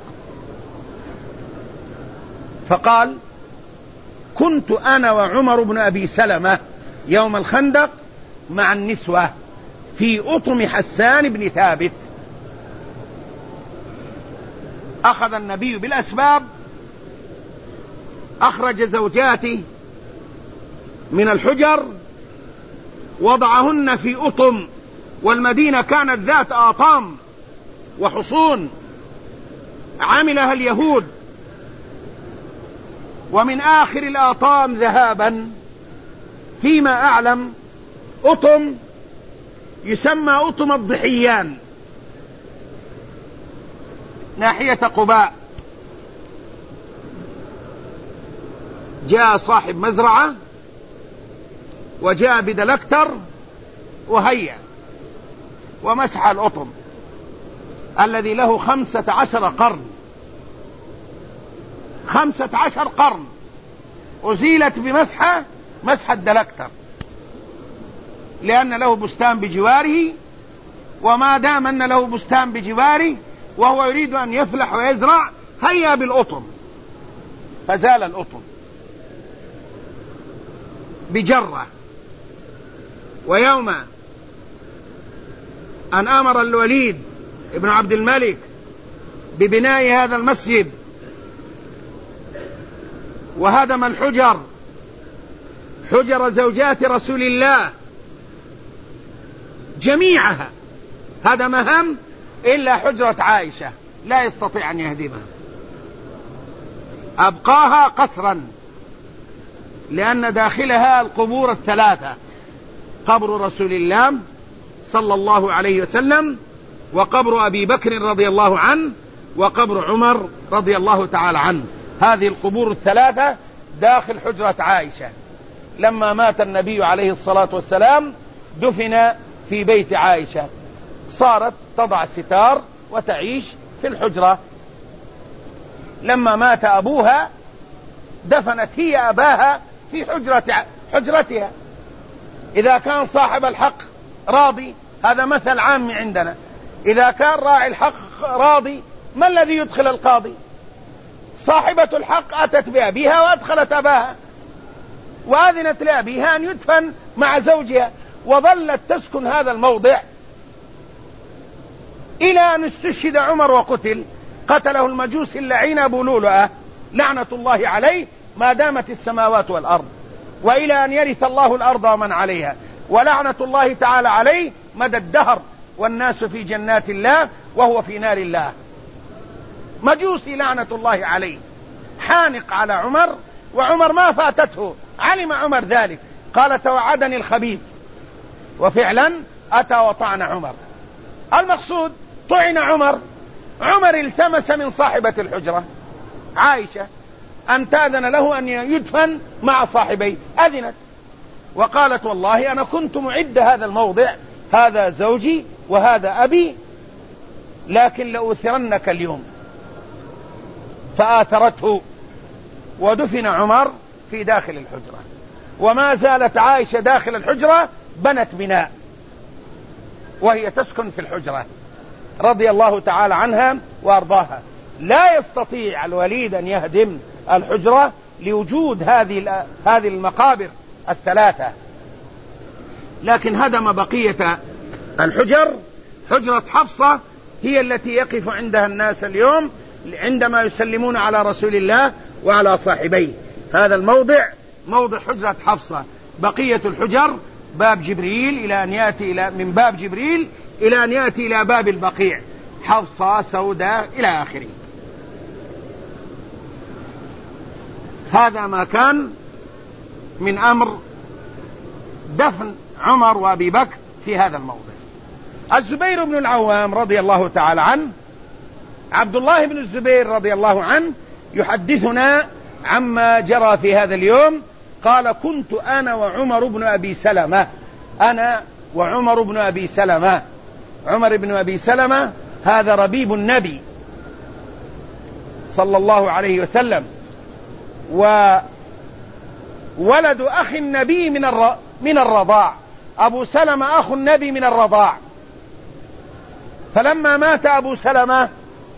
فقال: كنت أنا وعمر بن أبي سلمة يوم الخندق مع النسوة في أطم حسان بن ثابت. أخذ النبي بالأسباب، أخرج زوجاته من الحجر، وضعهن في أطم، والمدينة كانت ذات آطام وحصون عملها اليهود، ومن آخر الآطام ذهابا فيما أعلم أطم يسمى أطم الضحيان ناحية قباء. جاء صاحب مزرعة وجاء بدلكتر وهيأ ومسح الأطم الذي له خمسة عشر قرن، خمسة عشر قرن أزيلت بمسحة مسح الدلكتر، لأن له بستان بجواره، وما دام أن له بستان بجواره وهو يريد أن يفلح ويزرع هيا بالأطم، فزال الأطم بجرة. ويوم أن أمر الوليد ابن عبد الملك ببناء هذا المسجد وهدم الحجر، حجر زوجات رسول الله جميعها هدمهم إلا حجرة عائشة لا يستطيع أن يهدمها، أبقاها قصرا، لأن داخلها القبور الثلاثة: قبر رسول الله صلى الله عليه وسلم، وقبر أبي بكر رضي الله عنه، وقبر عمر رضي الله تعالى عنه. هذه القبور الثلاثة داخل حجرة عائشة. لما مات النبي عليه الصلاة والسلام دفن في بيت عائشة، صارت تضع الستار وتعيش في الحجرة. لما مات أبوها دفنت هي أباها في حجرة حجرتها. إذا كان صاحب الحق راضي، هذا مثل عام عندنا، إذا كان راعي الحق راضي ما الذي يدخل القاضي؟ صاحبة الحق أتت بأبيها وأدخلت أباها، وأذنت لأبيها أن يدفن مع زوجها، وظلت تسكن هذا الموضع إلى أن استشهد عمر وقتل، قتله المجوس اللعين أبو لؤلؤة لعنة الله عليه ما دامت السماوات والأرض، وإلى أن يرث الله الأرض ومن عليها، ولعنة الله تعالى عليه مدى الدهر، والناس في جنات الله وهو في نار الله. مجوسي لعنة الله عليه، حانق على عمر، وعمر ما فاتته، علم عمر ذلك، قال: توعدني الخبيث، وفعلا أتى وطعن عمر. المقصود طعن عمر. عمر التمس من صاحبة الحجرة عائشة أن تأذن له أن يدفن مع صاحبيه، أذنت وقالت: والله أنا كنت معد هذا الموضع، هذا زوجي وهذا أبي، لكن لأؤثرنك اليوم. فآثرته، ودفن عمر في داخل الحجرة. وما زالت عائشة داخل الحجرة، بنت بناء وهي تسكن في الحجرة رضي الله تعالى عنها وأرضاها. لا يستطيع الوليد أن يهدم الحجرة لوجود هذه هذه المقابر الثلاثة، لكن هدم بقية الحجر. حجرة حفصة هي التي يقف عندها الناس اليوم عندما يسلمون على رسول الله وعلى صاحبيه. هذا الموضع موضع حجرة حفصة. بقية الحجر باب جبريل إلى أن يأتي إلى من باب جبريل إلى أن يأتي إلى باب البقيع، حفصة، سوداء، إلى آخره. هذا ما كان من أمر دفن عمر وأبي بكر في هذا الموضع. الزبير بن العوام رضي الله تعالى عنه، عبد الله بن الزبير رضي الله عنه يحدثنا عما جرى في هذا اليوم. قال: كنت أنا وعمر بن أبي سلمة، أنا وعمر بن أبي سلمة. عمر بن أبي سلمة هذا ربيب النبي، صلى الله عليه وسلم، وولد أخي النبي من من الرضاع. أبو سلمة أخو النبي من الرضاع. فلما مات أبو سلمة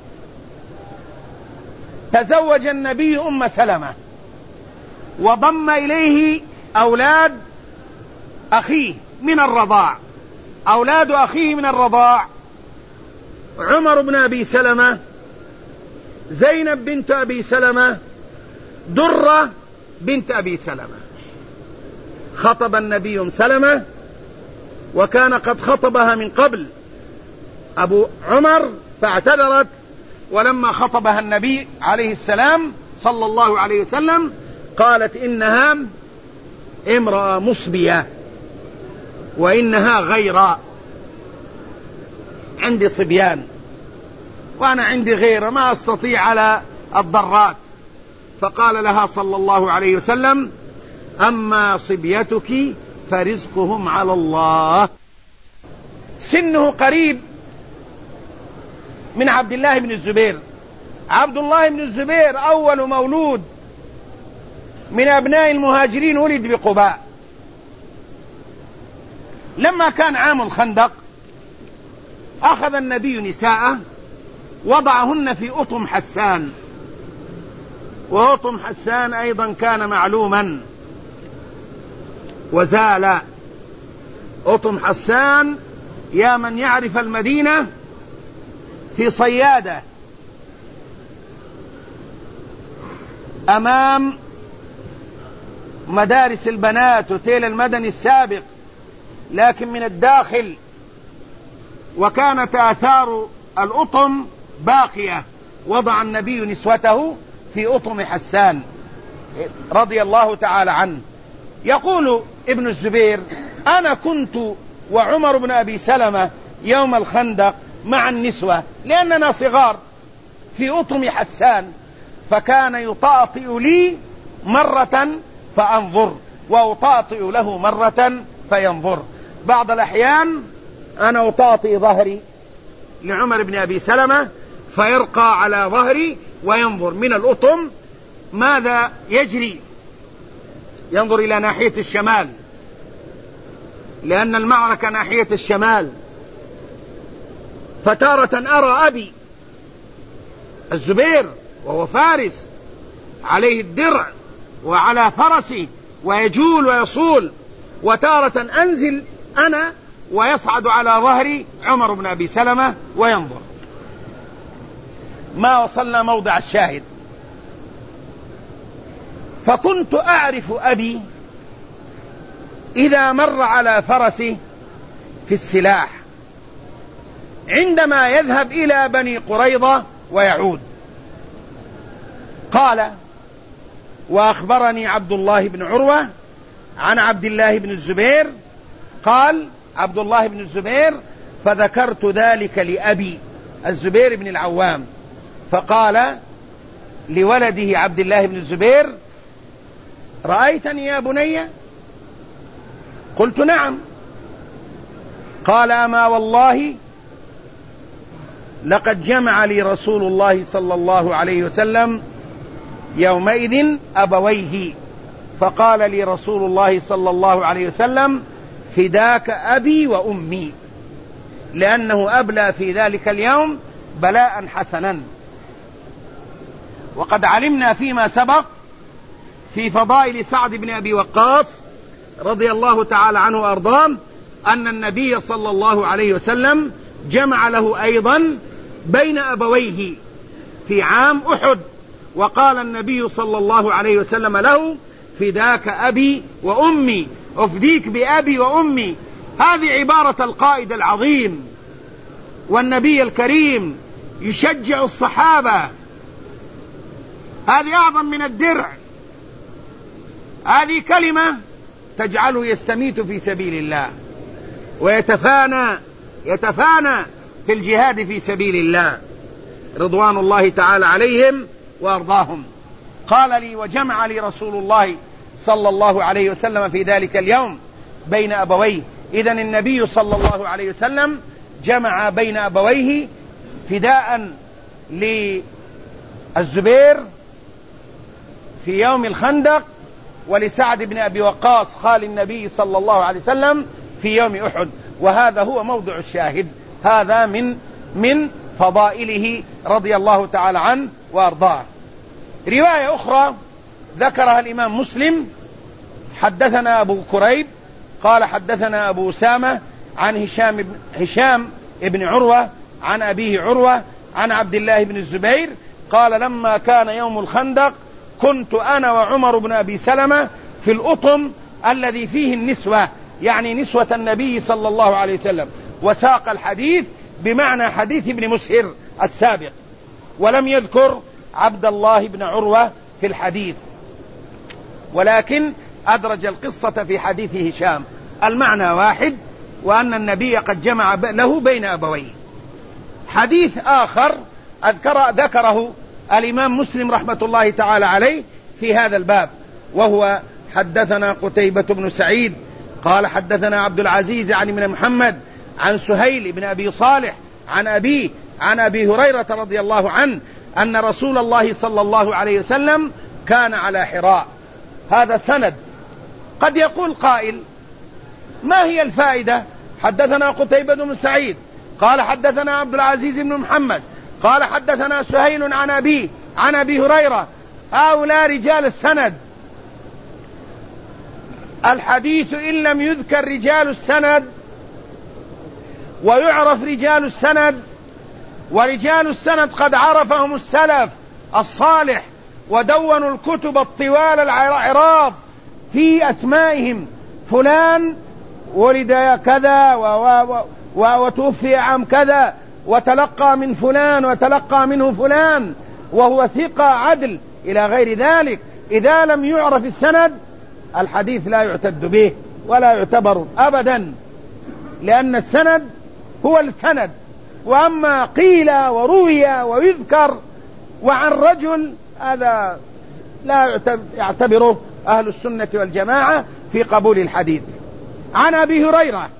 تزوج النبي أم سلمة، وضم إليه أولاد أخيه من الرضاع. أولاد أخيه من الرضاع عمر بن أبي سلمة، زينب بنت أبي سلمة، درة بنت أبي سلمة. خطب النبي أم سلمة، وكان قد خطبها من قبل أبو عمر فاعتذرت، ولما خطبها النبي عليه السلام صلى الله عليه وسلم قالت إنها امرأة مصبية وإنها غيرة، عندي صبيان وأنا عندي غيرة ما أستطيع على الضرات. فقال لها صلى الله عليه وسلم أما صبيتك فرزقهم على الله. سنه قريب من عبد الله بن الزبير. عبد الله بن الزبير أول مولود من أبناء المهاجرين ولد بقباء. لما كان عام الخندق أخذ النبي نساءه وضعهن في أطم حسان، وأطم حسان أيضا كان معلوما وزال. أطم حسان يا من يعرف المدينة في صيادة أمام مدارس البنات وتيل المدني السابق، لكن من الداخل، وكانت آثار الأطم باقية. وضع النبي نسوته في أطم حسان رضي الله تعالى عنه. يقول ابن الزبير أنا كنت وعمر بن أبي سلمة يوم الخندق مع النسوة لأننا صغار في أطم حسان، فكان يطاطئ لي مرة فأنظر وأطاطئ له مرة فينظر. بعض الأحيان أنا أطاطئ ظهري لعمر بن أبي سلمة فيرقى على ظهري وينظر من الأطم ماذا يجري، ينظر إلى ناحية الشمال لأن المعركة ناحية الشمال. فتارة أرى أبي الزبير وهو فارس عليه الدرع وعلى فرسه ويجول ويصول، وتارة أنزل أنا ويصعد على ظهري عمر بن أبي سلمة وينظر. ما وصلنا موضع الشاهد. فكنت أعرف أبي إذا مر على فرسه في السلاح عندما يذهب إلى بني قريظة ويعود. قال وأخبرني عبد الله بن عروة عن عبد الله بن الزبير قال عبد الله بن الزبير فذكرت ذلك لأبي الزبير بن العوام، فقال لولده عبد الله بن الزبير رأيتني يا بني؟ قلت نعم. قال أما والله لقد جمع لي رسول الله صلى الله عليه وسلم يومئذ أبويه، فقال لي رسول الله صلى الله عليه وسلم فداك أبي وأمي، لأنه أبلى في ذلك اليوم بلاء حسنا. وقد علمنا فيما سبق في فضائل سعد بن أبي وقاص رضي الله تعالى عنه وأرضاه أن النبي صلى الله عليه وسلم جمع له أيضا بين أبويه في عام أحد، وقال النبي صلى الله عليه وسلم له فداك أبي وأمي، أفديك بأبي وأمي. هذه عبارة القائد العظيم والنبي الكريم يشجع الصحابة. هذه أعظم من الدرع، هذه كلمة تجعله يستميت في سبيل الله ويتفانى يتفانى في الجهاد في سبيل الله رضوان الله تعالى عليهم وأرضاهم. قال لي وجمع لي رسول الله صلى الله عليه وسلم في ذلك اليوم بين أبويه. إذن النبي صلى الله عليه وسلم جمع بين أبويه فداء الزبير في يوم الخندق، ولسعد بن أبي وقاص خال النبي صلى الله عليه وسلم في يوم أحد. وهذا هو موضع الشاهد، هذا من من فضائله رضي الله تعالى عنه وأرضاه. رواية أخرى ذكرها الإمام مسلم: حدثنا أبو كريب قال حدثنا أبو أسامة عن هشام بن, هشام بن عروة عن أبيه عروة عن عبد الله بن الزبير قال: لما كان يوم الخندق كنت أنا وعمر بن أبي سلمة في الأطم الذي فيه النسوة، يعني نسوة النبي صلى الله عليه وسلم. وساق الحديث بمعنى حديث ابن مسهر السابق، ولم يذكر عبد الله بن عروة في الحديث، ولكن أدرج القصة في حديث هشام. المعنى واحد، وأن النبي قد جمع له بين أبويه. حديث آخر أذكر ذكره الإمام مسلم رحمة الله تعالى عليه في هذا الباب، وهو: حدثنا قتيبة بن سعيد قال حدثنا عبد العزيز عن ابن محمد عن سهيل بن أبي صالح عن أبيه عن أبي هريرة رضي الله عنه أن رسول الله صلى الله عليه وسلم كان على حراء. هذا سند. قد يقول قائل: ما هي الفائدة؟ حدثنا قتيبة بن سعيد قال حدثنا عبد العزيز بن محمد قال حدثنا سهيل عن أبيه عن أبي هريرة، هؤلاء رجال السند. الحديث إن لم يذكر رجال السند ويعرف رجال السند، ورجال السند قد عرفهم السلف الصالح ودونوا الكتب الطوال العراض في أسمائهم: فلان ولد كذا وتوفي عام كذا وتلقى من فلان وتلقى منه فلان وهو ثقة عدل إلى غير ذلك. إذا لم يعرف السند الحديث لا يعتد به ولا يعتبر أبدا، لأن السند هو السند. وأما قيل وروي ويذكر وعن رجل، هذا لا يعتبره أهل السنة والجماعة في قبول الحديث. عن أبي هريرة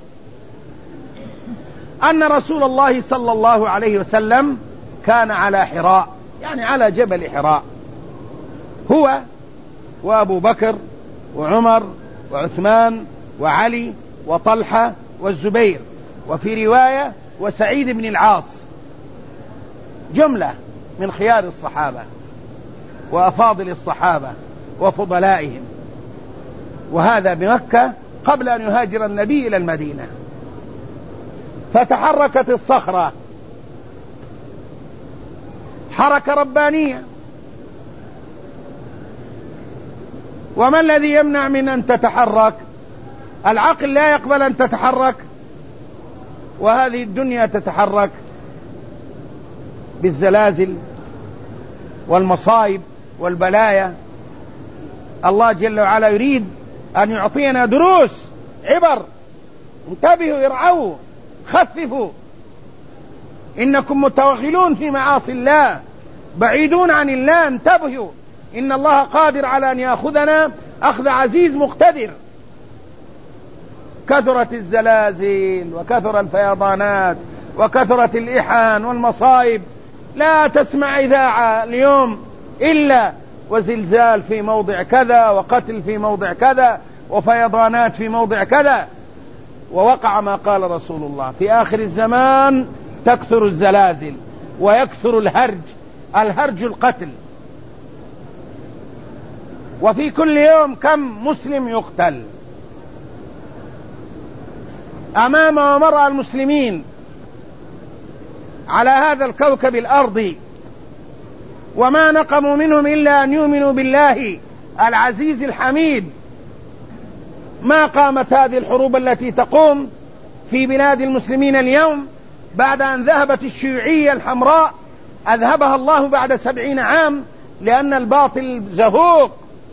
أن رسول الله صلى الله عليه وسلم كان على حراء، يعني على جبل حراء، هو وأبو بكر وعمر وعثمان وعلي وطلحة والزبير، وفي رواية وسعيد بن العاص، جملة من خيار الصحابة وأفاضل الصحابة وفضلائهم. وهذا بمكة قبل أن يهاجر النبي إلى المدينة. فتحركت الصخرة حركة ربانية. وما الذي يمنع من أن تتحرك؟ العقل لا يقبل أن تتحرك، وهذه الدنيا تتحرك بالزلازل والمصائب والبلايا. الله جل وعلا يريد أن يعطينا دروس عبر. انتبهوا، ارعوا، خففوا، إنكم متوغلون في معاصي الله، بعيدون عن الله. انتبهوا، إن الله قادر على أن يأخذنا أخذ عزيز مقتدر. كثرت الزلازل وكثر الفيضانات وكثرت الإحان والمصائب، لا تسمع إذاعة اليوم إلا وزلزال في موضع كذا، وقتل في موضع كذا، وفيضانات في موضع كذا. ووقع ما قال رسول الله: في آخر الزمان تكثر الزلازل ويكثر الهرج، الهرج القتل. وفي كل يوم كم مسلم يقتل أمام ومرأى المسلمين على هذا الكوكب الأرضي، وما نقموا منهم إلا أن يؤمنوا بالله العزيز الحميد. ما قامت هذه الحروب التي تقوم في بلاد المسلمين اليوم بعد أن ذهبت الشيوعية الحمراء، أذهبها الله بعد سبعين عام، لأن الباطل زهوق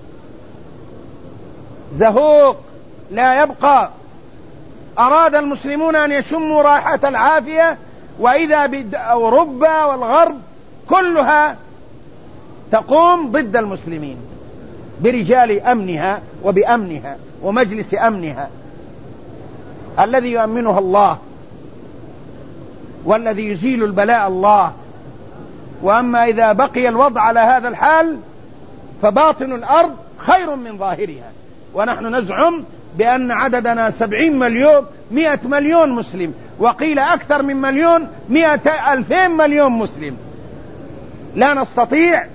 زهوق لا يبقى. أراد المسلمون أن يشموا رائحة العافية، وإذا بأوروبا والغرب كلها تقوم ضد المسلمين برجال أمنها وبأمنها ومجلس أمنها الذي يؤمنها الله، والذي يزيل البلاء الله. وأما إذا بقي الوضع على هذا الحال فباطن الأرض خير من ظاهرها. ونحن نزعم بأن عددنا سبعين مليون مئة مليون مسلم، وقيل أكثر من مليون مئة ألفين مليون مسلم. لا نستطيع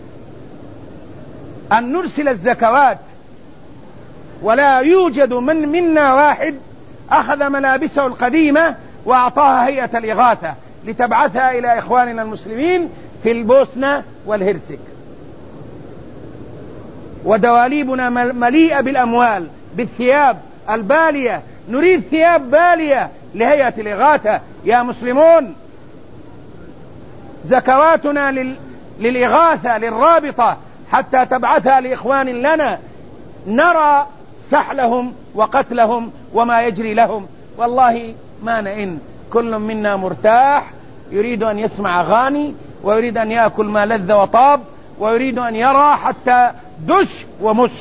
أن نرسل الزكوات، ولا يوجد من منا واحد أخذ ملابسه القديمة وأعطاها هيئة الإغاثة لتبعثها إلى إخواننا المسلمين في البوسنة والهرسك. ودواليبنا مليئة بالأموال، بالثياب البالية، نريد ثياب بالية لهيئة الإغاثة. يا مسلمون، زكواتنا لل... للإغاثة للرابطة حتى تبعثها لإخوان لنا، نرى سحلهم وقتلهم وما يجري لهم. والله ما نئن، كل منا مرتاح، يريد أن يسمع أغاني، ويريد أن يأكل ما لذ وطاب، ويريد أن يرى حتى دش ومش.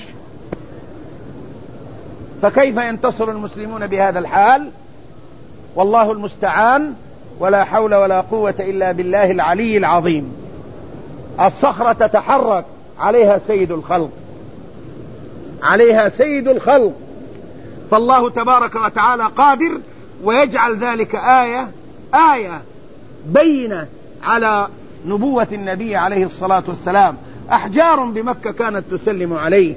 فكيف ينتصر المسلمون بهذا الحال؟ والله المستعان، ولا حول ولا قوة إلا بالله العلي العظيم. الصخرة تتحرك، عليها سيد الخلق، عليها سيد الخلق. فالله تبارك وتعالى قادر، ويجعل ذلك آية آية بينة على نبوة النبي عليه الصلاة والسلام. أحجار بمكة كانت تسلم عليه،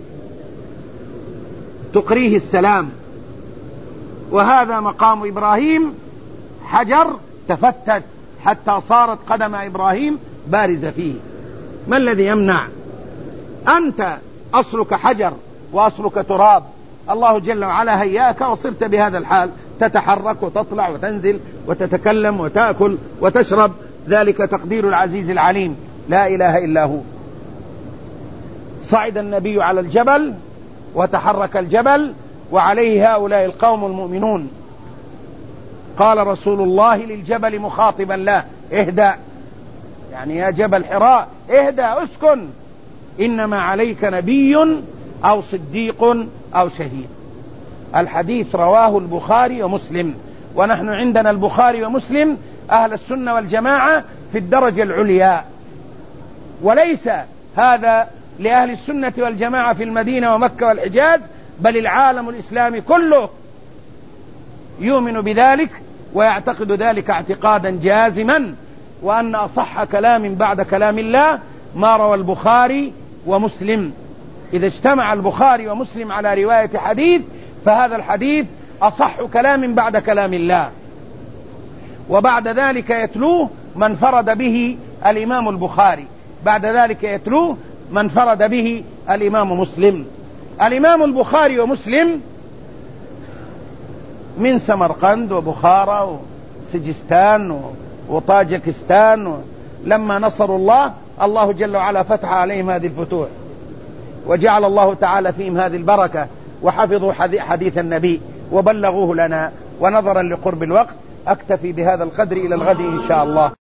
تقريه السلام. وهذا مقام إبراهيم، حجر تفتت حتى صارت قدم إبراهيم بارزة فيه. ما الذي يمنع؟ أنت أصلك حجر وأصلك تراب، الله جل وعلا هياك وصرت بهذا الحال، تتحرك وتطلع وتنزل وتتكلم وتأكل وتشرب. ذلك تقدير العزيز العليم، لا إله إلا هو. صعد النبي على الجبل وتحرك الجبل، وعليه هؤلاء القوم المؤمنون. قال رسول الله للجبل مخاطبا له: اهدأ، يعني يا جبل حراء اهدأ، اسكن، إنما عليك نبي أو صديق أو شهيد. الحديث رواه البخاري ومسلم، ونحن عندنا البخاري ومسلم أهل السنة والجماعة في الدرجة العليا، وليس هذا لأهل السنة والجماعة في المدينة ومكة والحجاز، بل العالم الإسلامي كله يؤمن بذلك ويعتقد ذلك اعتقادا جازما، وأن أصح كلام بعد كلام الله ما روى البخاري ومسلم. إذا اجتمع البخاري ومسلم على رواية حديث، فهذا الحديث أصح كلام بعد كلام الله. وبعد ذلك يتلوه من فرد به الإمام البخاري، بعد ذلك يتلوه من فرد به الإمام مسلم. الإمام البخاري ومسلم من سمرقند وبخارى وسجستان وطاجكستان، لما نصروا الله، الله جل وعلا فتح عليهم هذه الفتوح، وجعل الله تعالى فيهم هذه البركة، وحفظوا حديث النبي وبلغوه لنا. ونظرا لقرب الوقت أكتفي بهذا القدر، إلى الغد إن شاء الله.